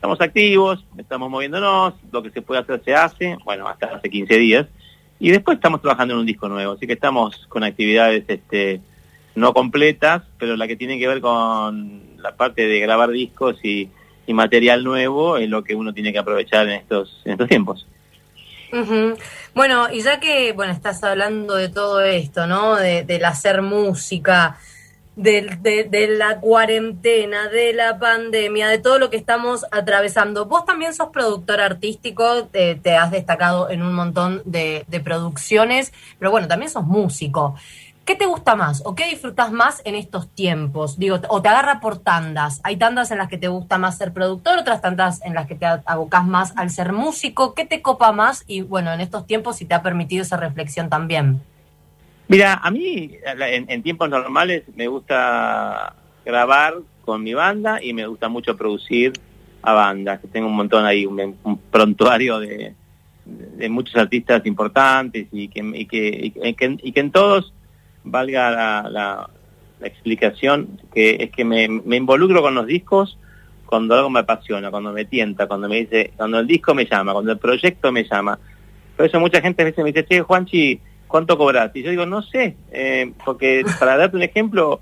estamos activos, estamos moviéndonos, lo que se puede hacer se hace, bueno, hasta hace 15 días, y después estamos trabajando en un disco nuevo, así que estamos con actividades no completas, pero la que tiene que ver con la parte de grabar discos y material nuevo es lo que uno tiene que aprovechar en estos tiempos. Uh-huh. Bueno, y ya que estás hablando de todo esto, ¿no? Del hacer música, de la cuarentena, de la pandemia, de todo lo que estamos atravesando. Vos también sos productor artístico, te has destacado en un montón de producciones, pero bueno, también sos músico. ¿Qué te gusta más o qué disfrutás más en estos tiempos? Digo, o te agarra por tandas. Hay tandas en las que te gusta más ser productor, otras tandas en las que te abocás más al ser músico. ¿Qué te copa más? Y bueno, en estos tiempos si te ha permitido esa reflexión también. Mira, a mí en tiempos normales me gusta grabar con mi banda y me gusta mucho producir a bandas, que tengo un montón ahí, un prontuario de muchos artistas importantes y que en todos valga la explicación, que es que me involucro con los discos cuando algo me apasiona, cuando me tienta, cuando el disco me llama, cuando el proyecto me llama. Por eso mucha gente a veces me dice, che, Juanchi, ¿cuánto cobras? Y yo digo, no sé, porque para darte un ejemplo,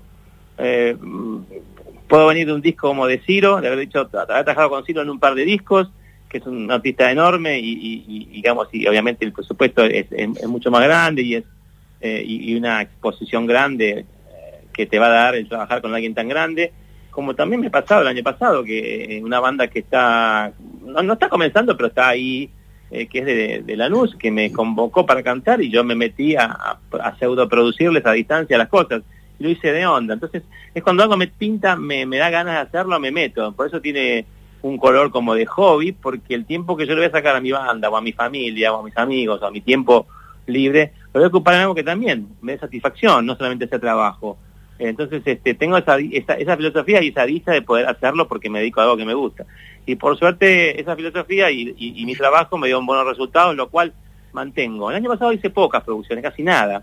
puedo venir de un disco como de Ciro, de haber trabajado con Ciro en un par de discos, que es un artista enorme y obviamente el presupuesto es mucho más grande y una exposición grande que te va a dar el trabajar con alguien tan grande, como también me ha pasado el año pasado, que una banda que no está comenzando, pero está ahí, que es de Lanús, que me convocó para cantar y yo me metí a pseudo producirles a distancia las cosas, y lo hice de onda. Entonces es cuando algo me pinta, me da ganas de hacerlo, me meto. Por eso tiene un color como de hobby, porque el tiempo que yo le voy a sacar a mi banda, o a mi familia, o a mis amigos, o a mi tiempo libre, lo voy a ocupar en algo que también me dé satisfacción, no solamente ese trabajo. Entonces tengo esa filosofía y esa dicha de poder hacerlo porque me dedico a algo que me gusta. Y por suerte esa filosofía y mi trabajo me dio buenos resultados, lo cual mantengo. El año pasado hice pocas producciones, casi nada.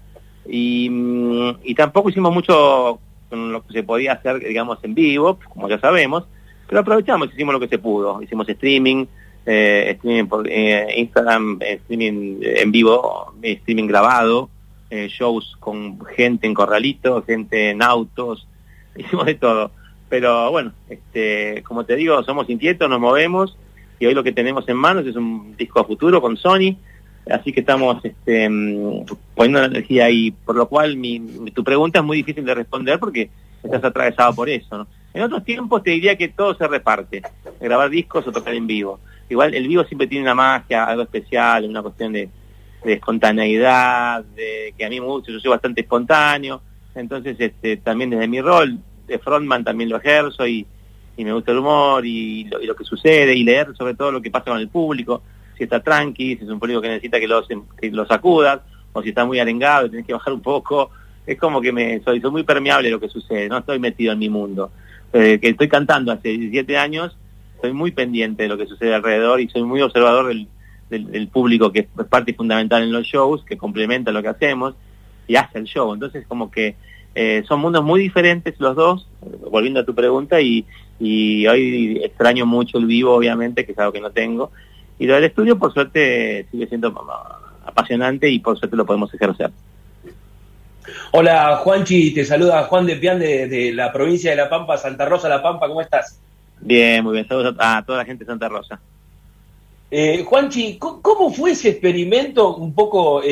Y tampoco hicimos mucho con lo que se podía hacer, digamos, en vivo, como ya sabemos, pero aprovechamos, hicimos lo que se pudo. Hicimos streaming por Instagram, streaming en vivo, streaming grabado, shows con gente en corralito, gente en autos, hicimos de todo. Pero bueno, como te digo, somos inquietos, nos movemos y hoy lo que tenemos en manos es un disco a futuro con Sony, así que estamos poniendo la energía ahí, por lo cual tu pregunta es muy difícil de responder porque estás atravesado por eso, ¿no? En otros tiempos te diría que todo se reparte, grabar discos o tocar en vivo. Igual el vivo siempre tiene una magia, algo especial, una cuestión de espontaneidad, de que a mí me gusta, yo soy bastante espontáneo, entonces también desde mi rol de frontman también lo ejerzo y me gusta el humor y lo que sucede y leer sobre todo lo que pasa con el público, si está tranqui, si es un público que necesita que lo sacudas, o si está muy arengado y tenés que bajar un poco. Es como que soy muy permeable a lo que sucede, no estoy metido en mi mundo. Que estoy cantando hace 17 años, estoy muy pendiente de lo que sucede alrededor y soy muy observador del público, que es parte fundamental en los shows, que complementa lo que hacemos y hace el show. Entonces como que son mundos muy diferentes los dos, volviendo a tu pregunta, y hoy extraño mucho el vivo, obviamente, que es algo que no tengo, y lo del estudio por suerte sigue siendo apasionante y por suerte lo podemos ejercer. Hola Juanchi, te saluda Juan de Pian de la provincia de La Pampa, Santa Rosa, La Pampa, ¿cómo estás? Bien, muy bien, saludos a toda la gente de Santa Rosa. Juanchi, ¿cómo fue ese experimento un poco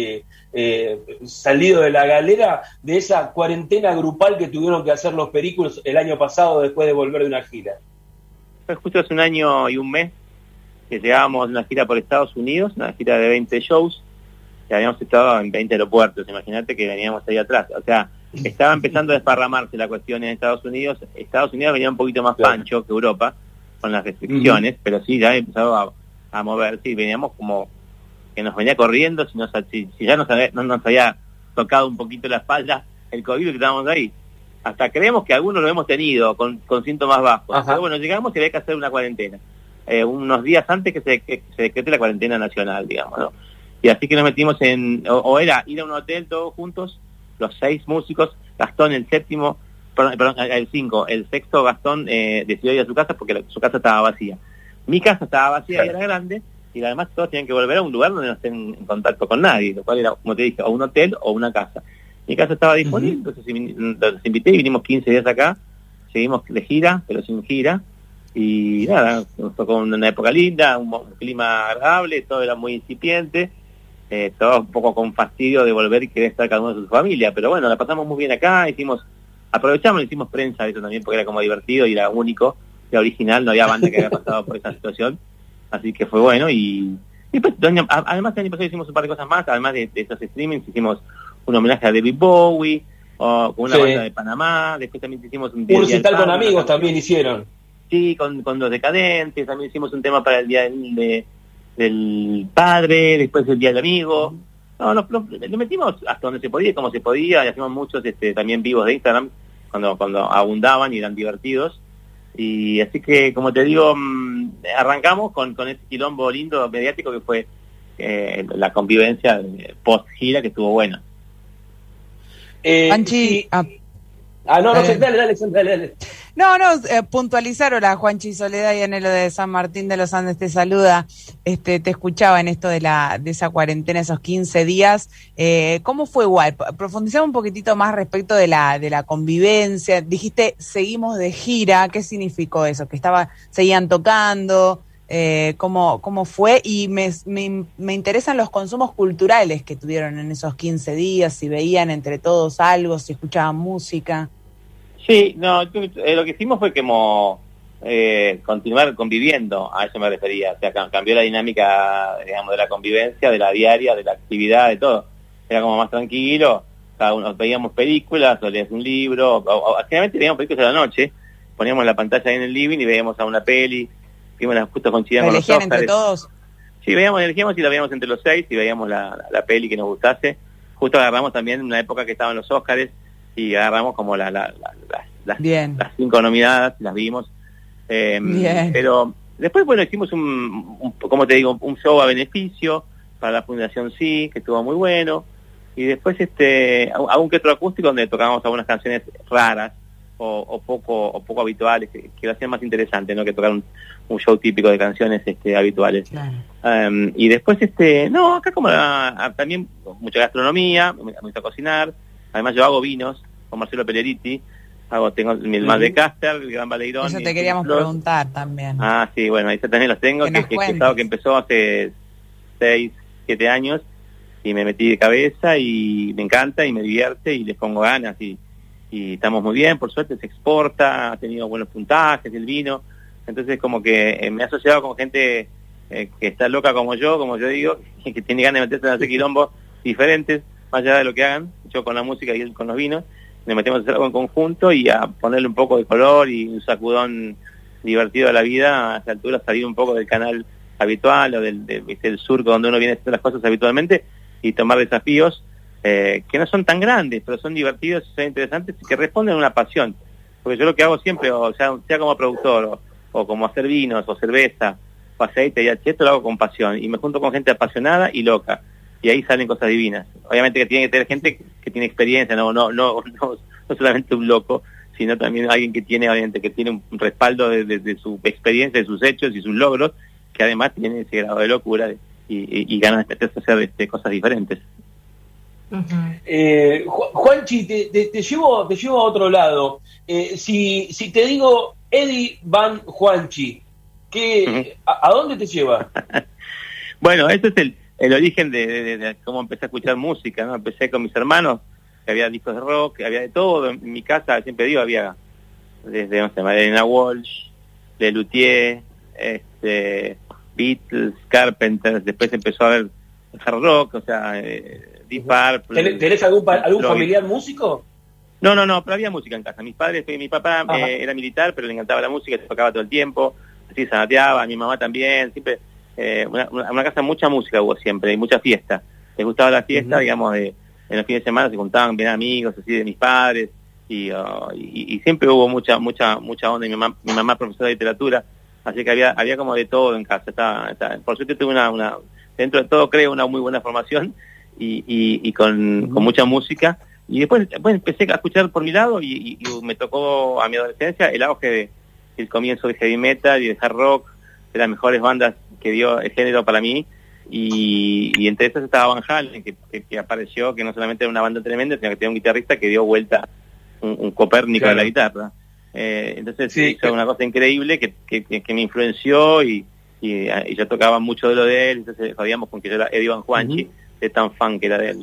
salido de la galera de esa cuarentena grupal que tuvieron que hacer los Pericos el año pasado después de volver de una gira? Fue justo hace un año y un mes que llegábamos a una gira por Estados Unidos, una gira de 20 shows, que habíamos estado en 20 aeropuertos, imagínate que veníamos ahí atrás, o sea, estaba empezando a desparramarse la cuestión en Estados Unidos venía un poquito más pancho que Europa, con las restricciones, pero sí, ya empezaba a mover, sí, veníamos como que nos venía corriendo, si ya no nos había tocado un poquito la espalda el COVID que estábamos ahí. Hasta creemos que algunos lo hemos tenido con síntomas bajos. Ajá. Pero bueno, llegamos y había que hacer una cuarentena. Unos días antes que se decrete la cuarentena nacional, digamos, ¿no? Y así que nos metimos o era ir a un hotel todos juntos, los 6 músicos, Gastón el sexto Gastón decidió ir a su casa porque su casa estaba vacía. Mi casa estaba vacía y era grande, y además todos tenían que volver a un lugar donde no estén en contacto con nadie, lo cual era, como te dije, o un hotel o una casa. Mi casa estaba disponible, entonces los invité y vinimos 15 días acá, seguimos de gira, pero sin gira, y nada, nos tocó una época linda, un clima agradable, todo era muy incipiente, todo un poco con fastidio de volver y querer estar cada uno de su familia, pero bueno, la pasamos muy bien acá, aprovechamos, hicimos prensa de eso también porque era como divertido y era único, era original, no había banda que había pasado por esa situación, así que fue bueno. Y pues, además el año pasado hicimos un par de cosas más, además de esos streamings, hicimos un homenaje a David Bowie, con una banda de Panamá, después también hicimos un recital con amigos también hicieron. Sí, con Los Decadentes, también hicimos un tema para el Día del Padre, después el Día del Amigo. No, lo metimos hasta donde se podía, como se podía, y hacíamos muchos también vivos de Instagram, cuando abundaban y eran divertidos. Y así que, como te digo, arrancamos con ese quilombo lindo mediático que fue la convivencia post-gira, que estuvo buena. Juanchi, dale. No, puntualizar, hola Juanchi, Soledad y Anhelo de San Martín de los Andes te saluda. Te escuchaba en esto de esa cuarentena, esos 15 días. ¿Cómo fue igual? Profundizamos un poquitito más respecto de la convivencia. Dijiste, seguimos de gira. ¿Qué significó eso? ¿Que seguían tocando? ¿Cómo fue? Y me interesan los consumos culturales que tuvieron en esos 15 días, si veían entre todos algo, si escuchaban música. Sí, no, lo que hicimos fue como continuar conviviendo, a eso me refería, o sea, cambió la dinámica, digamos, de la convivencia, de la diaria, de la actividad, de todo. Era como más tranquilo, cada uno veíamos películas, o leías un libro, o generalmente veíamos películas a la noche, poníamos la pantalla ahí en el living y veíamos a una peli, vimos justo coincidíamos con los Oscars. ¿Elegían entre todos? Sí, elegíamos y la veíamos entre los 6 y veíamos la peli que nos gustase. Justo agarramos también una época que estaban los Oscars y agarramos como las 5 nominadas, las vimos. Pero después, bueno, hicimos como te digo, un show a beneficio para la Fundación Sí, que estuvo muy bueno. Y después algún que otro acústico donde tocábamos algunas canciones raras o poco habituales, que lo hacían más interesante, ¿no? Que tocar un show típico de canciones habituales. Claro. Y después, acá como también mucha gastronomía, me gusta cocinar. Además yo hago vinos con Marcelo Pelleriti, tengo el Mal de Caster, el Gran Baleirón. Eso te queríamos preguntar también. Ah, sí, bueno, ahí también los tengo, que empezó hace 6, 7 años, y me metí de cabeza y me encanta y me divierte y les pongo ganas y estamos muy bien, por suerte se exporta, ha tenido buenos puntajes el vino, entonces como que me he asociado con gente que está loca como yo digo, que tiene ganas de meterse en hacer quilombos diferentes, más allá de lo que hagan, yo con la música y él con los vinos, nos metemos a hacer algo en conjunto y a ponerle un poco de color y un sacudón divertido a la vida, a esta altura salir un poco del canal habitual o del surco donde uno viene a hacer las cosas habitualmente y tomar desafíos que no son tan grandes, pero son divertidos, son interesantes y que responden a una pasión. Porque yo lo que hago siempre, o sea como productor, o como hacer vinos, o cerveza, o aceite y esto lo hago con pasión. Y me junto con gente apasionada y loca. Y ahí salen cosas divinas. Obviamente que tiene que tener gente que tiene experiencia, no solamente un loco, sino también alguien que tiene, obviamente, que tiene un respaldo de su experiencia, de sus hechos y sus logros, que además tiene ese grado de locura y ganas de meterse a hacer cosas diferentes. Juanchi, te llevo a otro lado. Si te digo Eddie Van Juanchi, ¿a dónde te lleva? Bueno, ese es el origen de cómo empecé a escuchar música, ¿no? Empecé con mis hermanos, que había discos de rock, que había de todo. En mi casa, siempre digo, había desde, no sé, Madeleine Walsh, de Luthier, Beatles, Carpenters, después empezó a haber hard rock, o sea, Deep Purple. ¿Tenés algún familiar músico? No, pero había música en casa. Mi papá era militar, pero le encantaba la música, se tocaba todo el tiempo, así zanateaba, mi mamá también, siempre, una casa mucha música hubo siempre, y mucha fiesta. Les gustaba la fiesta, digamos, en los fines de semana se juntaban bien amigos, así de mis padres, y siempre hubo mucha onda, y mi mamá profesora de literatura, así que había como de todo en casa. Por suerte tuve dentro de todo creo una muy buena formación, y con mucha música. Y después empecé a escuchar por mi lado y me tocó a mi adolescencia el auge del comienzo del heavy metal y del hard rock, de las mejores bandas que dio el género para mí, y entre esas estaba Van Halen, que apareció, que no solamente era una banda tremenda, sino que tenía un guitarrista que dio vuelta un Copérnico de la guitarra. Entonces Sí. hizo una cosa increíble que me influenció, y yo tocaba mucho de lo de él, entonces jodíamos con que yo era Eddie Van Juanchi, de tan fan que era de él.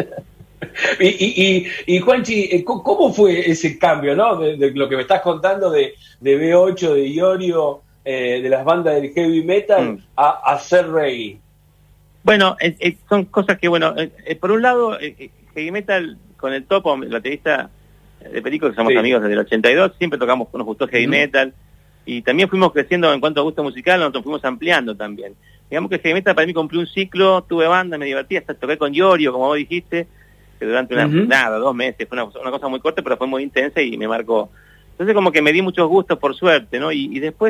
Y Juanchi, ¿cómo fue ese cambio, no? De lo que me estás contando de B8, de Iorio, de las bandas del heavy metal a hacer reggae. Bueno, son cosas que, bueno, por un lado, heavy metal con el Topo, el baterista de Perico, que somos Sí. amigos desde el 82, siempre tocamos, nos gustó heavy metal, y también fuimos creciendo en cuanto a gusto musical, nos fuimos ampliando también. Digamos que el heavy metal para mí cumplió un ciclo, tuve banda, me divertí, hasta toqué con Iorio, como vos dijiste, que durante 2 meses, fue una cosa muy corta, pero fue muy intensa y me marcó. Entonces como que me di muchos gustos, por suerte, ¿no? Y después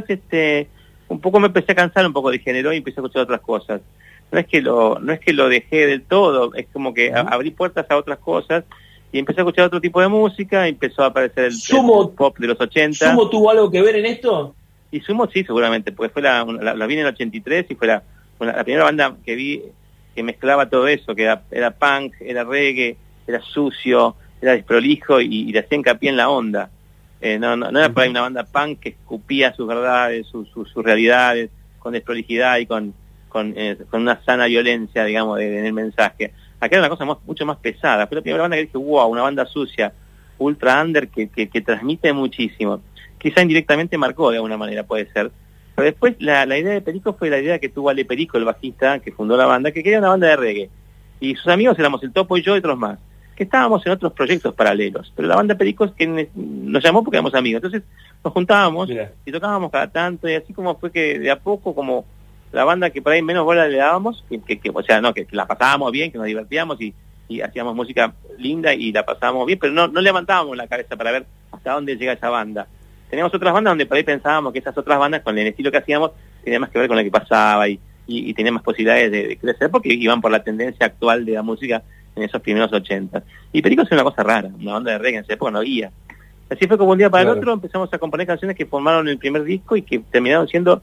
un poco me empecé a cansar un poco de género y empecé a escuchar otras cosas. No es que lo dejé del todo, es como que abrí puertas a otras cosas y empecé a escuchar otro tipo de música, empezó a aparecer el pop de los 80. ¿Sumo tuvo algo que ver en esto? Y Sumo sí, seguramente, porque fue la vi en el 83 y fue la primera banda que vi que mezclaba todo eso, que era punk, era reggae, era sucio, era desprolijo y le hacía hincapié en la onda. No era por ahí una banda punk que escupía sus verdades, sus realidades, con desprolijidad y con una sana violencia, digamos, en el mensaje. Acá era una cosa mucho más pesada. Fue la primera banda que dije, wow, una banda sucia, ultra under, que transmite muchísimo. Quizá indirectamente marcó de alguna manera, puede ser. Pero después la idea de Perico fue la idea que tuvo Ale Perico, el bajista que fundó la banda, que quería una banda de reggae. Y sus amigos éramos el Topo y yo y otros más, que estábamos en otros proyectos paralelos. Pero la banda Perico es que nos llamó porque éramos amigos. Entonces nos juntábamos y tocábamos cada tanto, y así como fue que de a poco, como la banda que por ahí menos bola le dábamos, que la pasábamos bien, que nos divertíamos y hacíamos música linda y la pasábamos bien, pero no levantábamos la cabeza para ver hasta dónde llega esa banda. Teníamos otras bandas donde por ahí pensábamos que esas otras bandas, con el estilo que hacíamos, tenían más que ver con lo que pasaba y tenían más posibilidades de crecer, porque iban por la tendencia actual de la música en esos primeros 80. Y Perico es una cosa rara, una banda de reggae, en esa época no había. Así fue como un día para el otro empezamos a componer canciones que formaron el primer disco y que terminaron siendo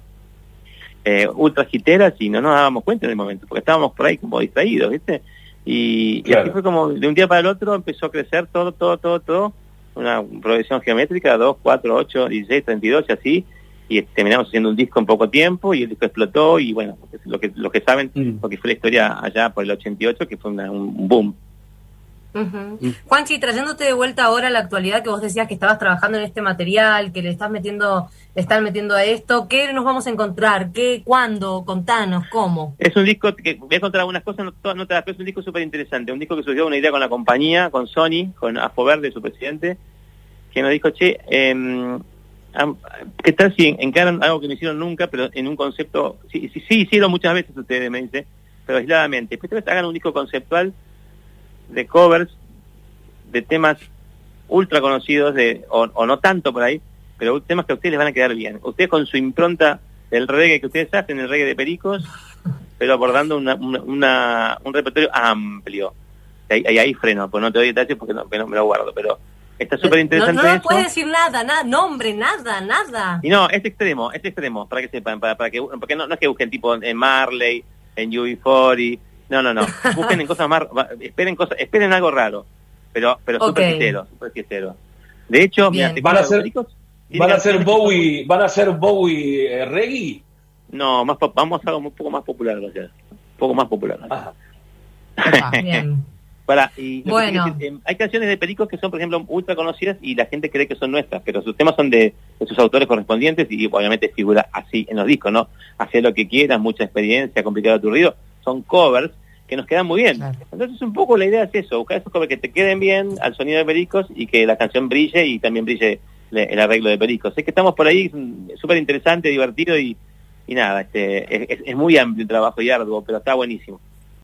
ultra hiteras y no nos dábamos cuenta en el momento, porque estábamos por ahí como distraídos, ¿viste? Y así fue como de un día para el otro empezó a crecer todo, una progresión geométrica, 2, 4, 8, 16, 32 y así, y terminamos haciendo un disco en poco tiempo y el disco explotó y bueno, lo que saben, porque fue la historia allá por el 88, que fue un boom. Juanchi, trayéndote de vuelta ahora a la actualidad, que vos decías que estabas trabajando en este material, que le están metiendo a esto, ¿qué nos vamos a encontrar? ¿Qué? ¿Cuándo? Contanos, ¿cómo? Es un disco que voy a contar algunas cosas, no te las, pero es un disco súper interesante, un disco que surgió una idea con la compañía, con Sony, con Afo Verde, su presidente, que nos dijo, che, ¿qué tal si encaran algo que no hicieron nunca, pero en un concepto, sí hicieron muchas veces ustedes, me dice, pero aisladamente, pues ustedes hagan un disco conceptual de covers de temas ultra conocidos o no tanto por ahí, pero temas que a ustedes les van a quedar bien. Ustedes con su impronta del reggae que ustedes hacen, el reggae de Pericos, pero abordando un repertorio amplio. Ahí freno, pues no te doy detalles porque no me lo guardo, pero está súper interesante. No puedes decir nada, nombre, nada. Y no, es extremo, para que sepan, porque no es que busquen tipo en Marley, en UB40, no. Busquen en cosas más, esperen algo raro, pero súper fiestero. De hecho, mira, ¿Van a hacer Bowie reggae? No, vamos a algo un poco más popular, un poco más popular. Bien. Bueno. Hay canciones de Pericos que son, por ejemplo, ultra conocidas y la gente cree que son nuestras, pero sus temas son de sus autores correspondientes y obviamente figura así en los discos, ¿no? Hacer lo que quieras, mucha experiencia, complicado aturdido, son covers que nos quedan muy bien. Claro. Entonces un poco la idea es eso, buscar esos covers que te queden bien al sonido de Pericos y que la canción brille y también brille el arreglo de Pericos. Es que estamos por ahí, súper interesante, divertido y nada, es muy amplio el trabajo y arduo, pero está buenísimo.